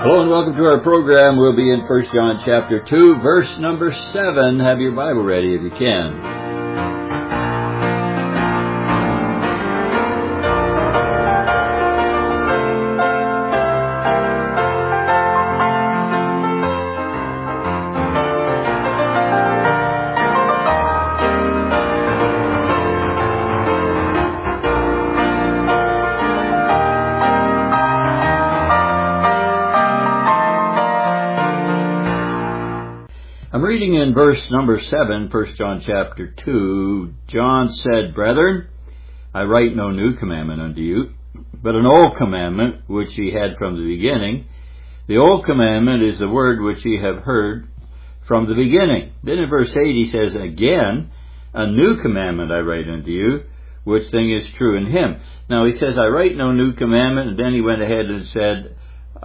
Hello and welcome to our program. We'll be in 1 John chapter 2, verse number 7. Have your Bible ready if you can. Reading in verse number 7, 1 John chapter 2, John said, Brethren, I write no new commandment unto you, but an old commandment which ye had from the beginning. The old commandment is the word which ye have heard from the beginning. Then in verse 8 he says, Again, a new commandment I write unto you, which thing is true in him. Now he says, I write no new commandment, and then he went ahead and said,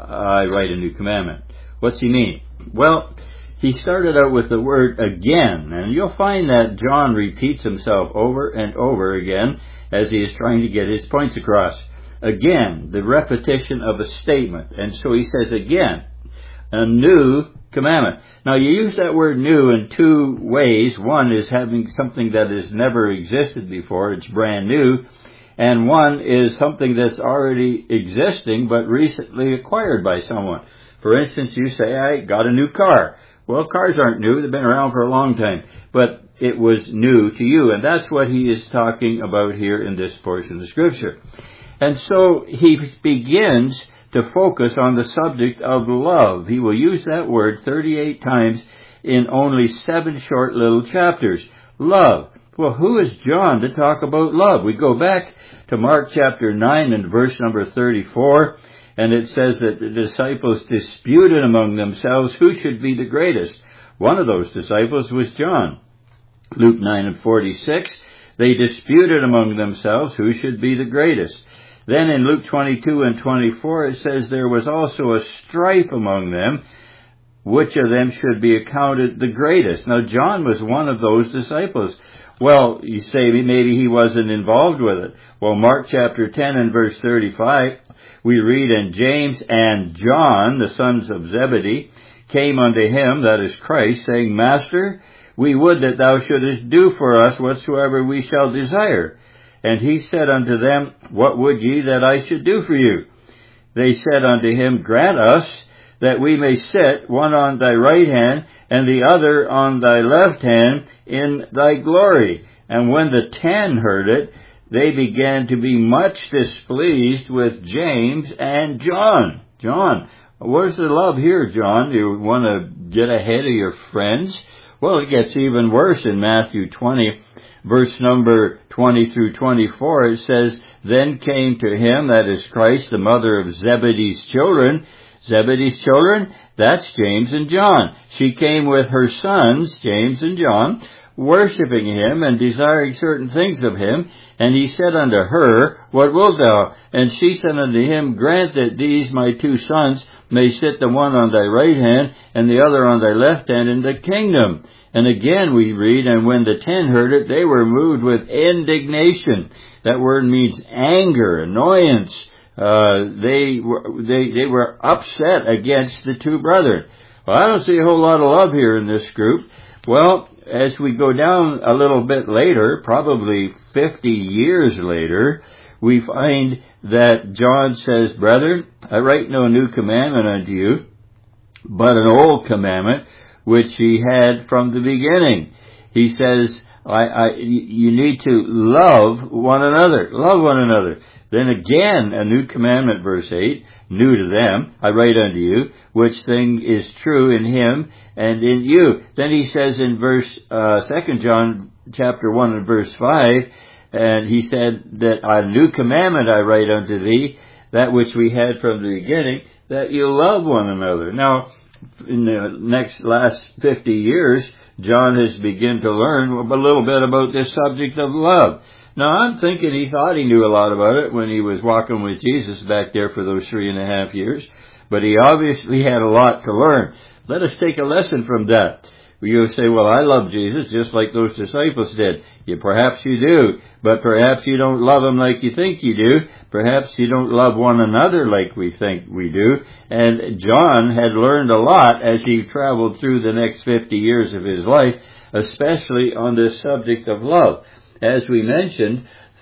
I write a new commandment. What's he mean? Well, he started out with the word again, and you'll find that John repeats himself over and over again as he is trying to get his points across. Again, the repetition of a statement. And so he says again, a new commandment. Now you use that word new in two ways. One is having something that has never existed before, it's brand new. And one is something that's already existing but recently acquired by someone. For instance, you say, I got a new car. Well, cars aren't new. They've been around for a long time. But it was new to you. And that's what he is talking about here in this portion of the Scripture. And so he begins to focus on the subject of love. He will use that word 38 times in only 7 short little chapters. Love. Well, who is John to talk about love? We go back to Mark chapter 9 and verse number 34. And it says that the disciples disputed among themselves who should be the greatest. One of those disciples was John. Luke 9 and 46, they disputed among themselves who should be the greatest. Then in Luke 22 and 24, it says there was also a strife among them, which of them should be accounted the greatest. Now, John was one of those disciples. Well, you say maybe he wasn't involved with it. Well, Mark chapter 10 and verse 35, we read, And James and John, the sons of Zebedee, came unto him, that is Christ, saying, Master, we would that thou shouldest do for us whatsoever we shall desire. And he said unto them, What would ye that I should do for you? They said unto him, Grant us that we may sit, one on thy right hand, and the other on thy left hand, in thy glory. And when the 10 heard it, they began to be much displeased with James and John. John, where's the love here, John? Do you want to get ahead of your friends? Well, it gets even worse in Matthew 20, verse number 20 through 24. It says, Then came to him, that is Christ, the mother of Zebedee's children. Zebedee's children, that's James and John. She came with her sons, James and John, worshipping him and desiring certain things of him. And he said unto her, What wilt thou? And she said unto him, Grant that these my 2 sons may sit the one on thy right hand and the other on thy left hand in the kingdom. And again we read, And when the 10 heard it, they were moved with indignation. That word means anger, annoyance. They were upset against the 2 brethren. Well, I don't see a whole lot of love here in this group. Well, as we go down a little bit later, probably 50 years later, we find that John says, Brethren, I write no new commandment unto you, but an old commandment which he had from the beginning. He says, you need to love one another. Love one another. Then again, a new commandment, verse 8, new to them, I write unto you, which thing is true in him and in you. Then he says in verse 2 John chapter 1 and verse 5, and he said that a new commandment I write unto thee, that which we had from the beginning, that you love one another. Now, in the last 50 years, John has begun to learn a little bit about this subject of love. Now, I'm thinking he thought he knew a lot about it when he was walking with Jesus back there for those 3.5 years, but he obviously had a lot to learn. Let us take a lesson from that. You say, well, I love Jesus just like those disciples did. Perhaps you do, but perhaps you don't love Him like you think you do. Perhaps you don't love one another like we think we do. And John had learned a lot as he traveled through the next 50 years of his life, especially on this subject of love. As we mentioned,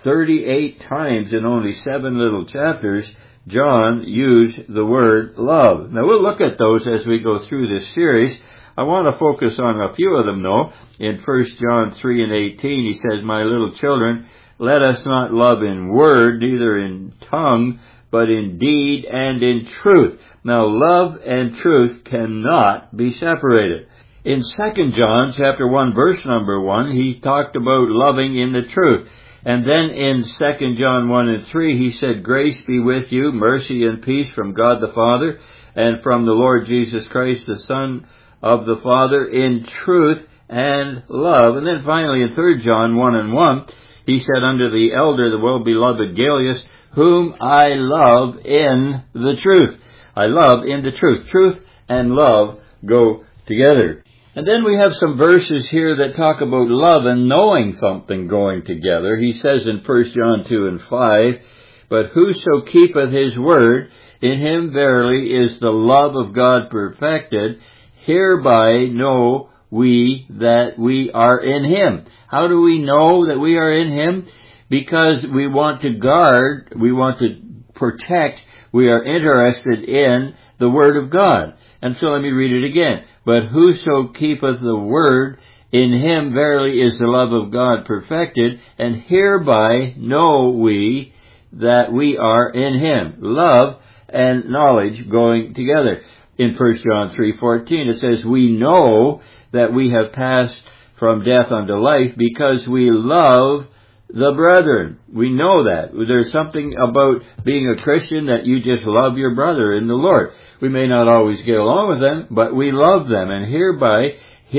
38 times in only 7 little chapters, John used the word love. Now we'll look at those as we go through this series. I want to focus on a few of them though. In 1 John 3 and 18 he says, "My little children, let us not love in word, neither in tongue, but in deed and in truth." Now love and truth cannot be separated. In 2 John chapter 1 verse number 1, he talked about loving in the truth. And then in 2 John 1 and 3, he said, "Grace be with you, mercy and peace from God the Father, and from the Lord Jesus Christ, the Son of the Father, in truth and love." And then finally in 3 John 1 and 1, he said, "Unto the elder, the well-beloved Gaius, whom I love in the truth." I love in the truth. Truth and love go together. And then we have some verses here that talk about love and knowing something going together. He says in 1 John 2 and 5, "But whoso keepeth his word, in him verily is the love of God perfected. Hereby know we that we are in him." How do we know that we are in him? Because we want to guard, we want to protect, we are interested in the word of God. And so let me read it again. "But whoso keepeth the word, in him verily is the love of God perfected, and hereby know we that we are in him." Love and knowledge going together. In 1 John 3:14 it says, "We know that we have passed from death unto life because we love the brethren." We know that. There's something about being a Christian that you just love your brother in the Lord. We may not always get along with them, but we love them. And hereby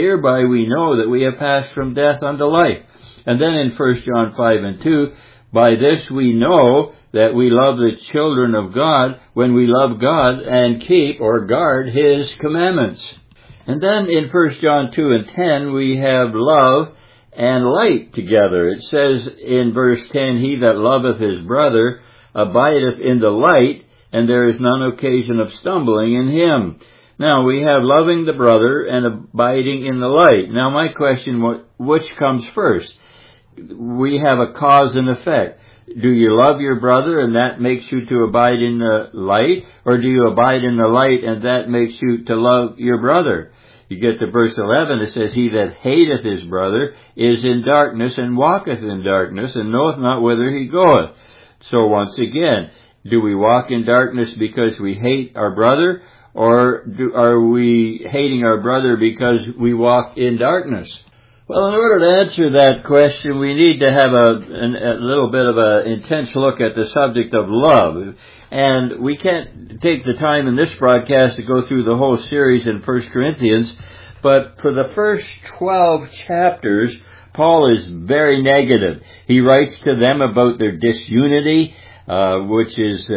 we know that we have passed from death unto life. And then in 1 John 5 and 2, "By this we know that we love the children of God, when we love God and keep or guard his commandments." And then in 1 John 2 and 10, we have love and light together. It says in verse 10, "He that loveth his brother abideth in the light, and there is none occasion of stumbling in him." Now we have loving the brother and abiding in the light. Now my question, which comes first? We have a cause and effect. Do you love your brother and that makes you to abide in the light? Or do you abide in the light and that makes you to love your brother? You get to verse 11, it says, "He that hateth his brother is in darkness, and walketh in darkness, and knoweth not whither he goeth." So once again, do we walk in darkness because we hate our brother, or are we hating our brother because we walk in darkness? Well, in order to answer that question, we need to have a little bit of an intense look at the subject of love. And we can't take the time in this broadcast to go through the whole series in 1 Corinthians, but for the first 12 chapters, Paul is very negative. He writes to them about their disunity, which is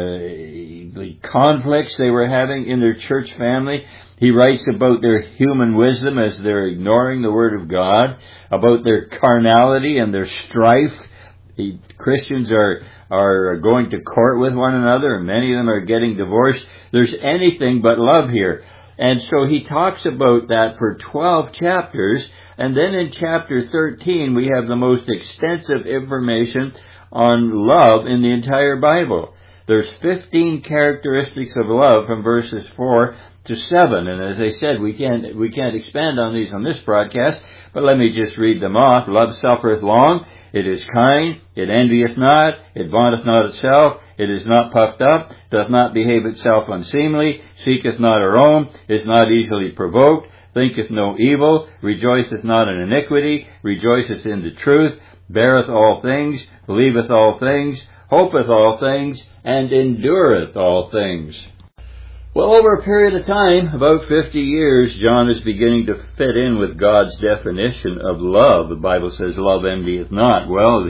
the conflicts they were having in their church family. He writes about their human wisdom as they're ignoring the Word of God, about their carnality and their strife. Christians are going to court with one another, and many of them are getting divorced. There's anything but love here. And so he talks about that for 12 chapters, and then in chapter 13 we have the most extensive information on love in the entire Bible. There's 15 characteristics of love from verses 4 to 7, and as I said, we can't expand on these on this broadcast, but let me just read them off. "Love suffereth long, it is kind, it envieth not, it vaunteth not itself, it is not puffed up, doth not behave itself unseemly, seeketh not her own, is not easily provoked, thinketh no evil, rejoiceth not in iniquity, rejoiceth in the truth, beareth all things, believeth all things, hopeth all things, and endureth all things." Well, over a period of time, about 50 years, John is beginning to fit in with God's definition of love. The Bible says, love envieth not. Well,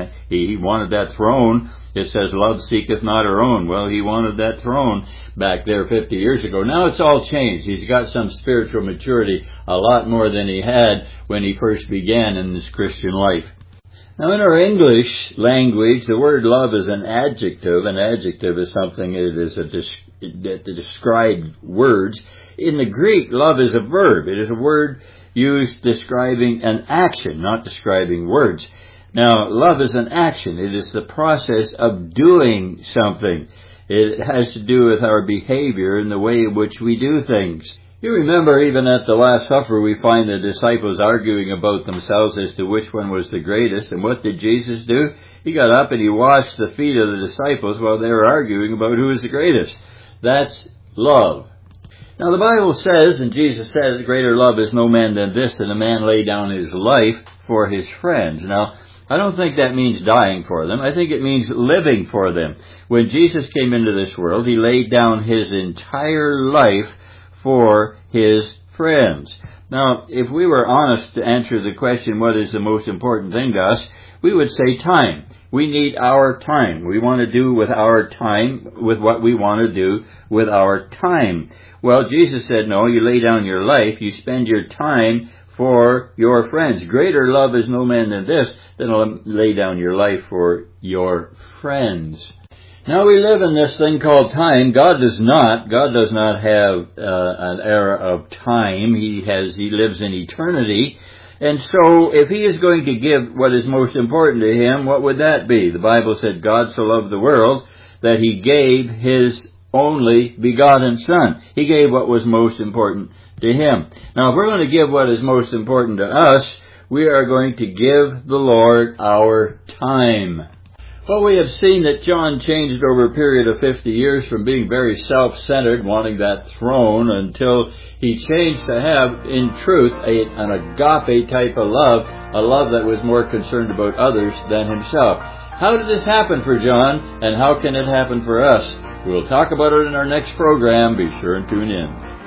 he wanted that throne. It says, love seeketh not her own. Well, he wanted that throne back there 50 years ago. Now it's all changed. He's got some spiritual maturity, a lot more than he had when he first began in his Christian life. Now, in our English language, the word love is an adjective. An adjective is something that is that describe words. In the Greek, love is a verb. It is a word used describing an action, not describing words. Now, love is an action. It is the process of doing something. It has to do with our behavior and the way in which we do things. You remember, even at the Last Supper, we find the disciples arguing about themselves as to which one was the greatest. And what did Jesus do? He got up and he washed the feet of the disciples while they were arguing about who was the greatest. That's love. Now, the Bible says, and Jesus says, greater love is no man than this, that a man lay down his life for his friends. Now, I don't think that means dying for them. I think it means living for them. When Jesus came into this world, he laid down his entire life for his friends. Now, if we were honest to answer the question, what is the most important thing to us, we would say time. We need our time. We want to do with our time, with what we want to do with our time. Well, Jesus said, no, you lay down your life, you spend your time for your friends. Greater love is no man than this, than lay down your life for your friends. Now we live in this thing called time. God does not have an era of time. He lives in eternity. And so if he is going to give what is most important to him, what would that be? The Bible said God so loved the world that he gave his only begotten Son. He gave what was most important to him. Now if we're going to give what is most important to us, we are going to give the Lord our time. Well, we have seen that John changed over a period of 50 years from being very self-centered, wanting that throne, until he changed to have, in truth, an agape type of love, a love that was more concerned about others than himself. How did this happen for John, and how can it happen for us? We'll talk about it in our next program. Be sure and tune in.